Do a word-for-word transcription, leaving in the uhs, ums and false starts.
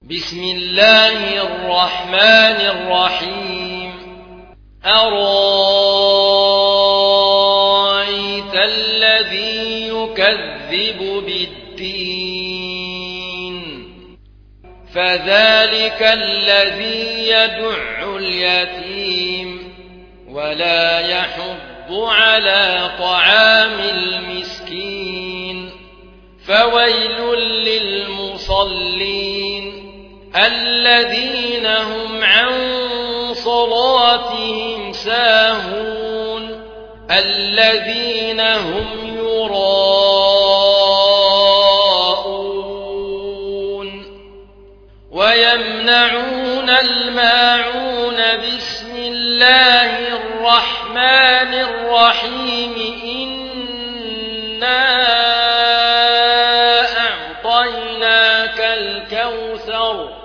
بسم الله الرحمن الرحيم أرأيت الذي يكذب بالدين فذلك الذي يدع اليتيم ولا يحض على طعام المسكين فويل للمصلين الذين هم عن صلاتهم ساهون الذين هم يراءون ويمنعون الماعون بسم الله الرحمن الرحيم إنا أعطيناك الكوثر